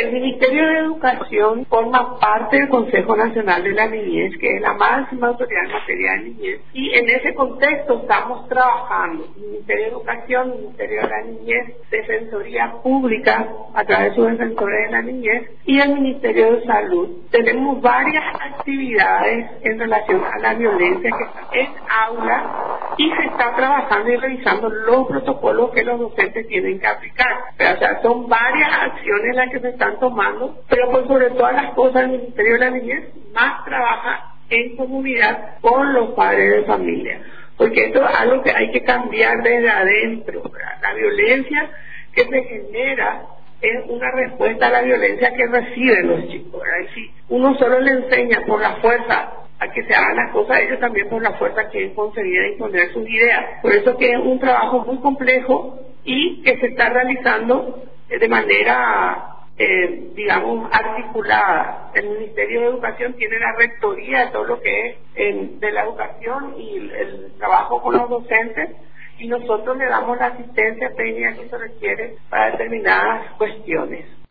El Ministerio de Educación forma parte del Consejo Nacional de la Niñez, que es la máxima autoridad en materia de niñez, y en ese contexto estamos trabajando. El Ministerio de Educación, el Ministerio de la Niñez, Defensoría Pública, a través de sus defensores de la niñez, y el Ministerio de Salud. Tenemos varias actividades en relación a la violencia que están en aula y se está trabajando y revisando los protocolos que los docentes tienen que aplicar. O sea, son varias acciones las que se están tomando, pero por sobre todas las cosas el Ministerio de la Niñez más trabaja en comunidad con los padres de familia, porque esto es algo que hay que cambiar desde adentro, ¿verdad? La violencia que se genera es una respuesta a la violencia que reciben los chicos, ¿verdad? Y si uno solo le enseña por la fuerza a que se hagan las cosas, ellos también por la fuerza quieren conseguir e imponer sus ideas. Por eso que es un trabajo muy complejo y que se está realizando de manera, digamos, articulada. El Ministerio de Educación tiene la rectoría de todo lo que es de la educación y el trabajo con los docentes, y nosotros le damos la asistencia técnica que se requiere para determinadas cuestiones.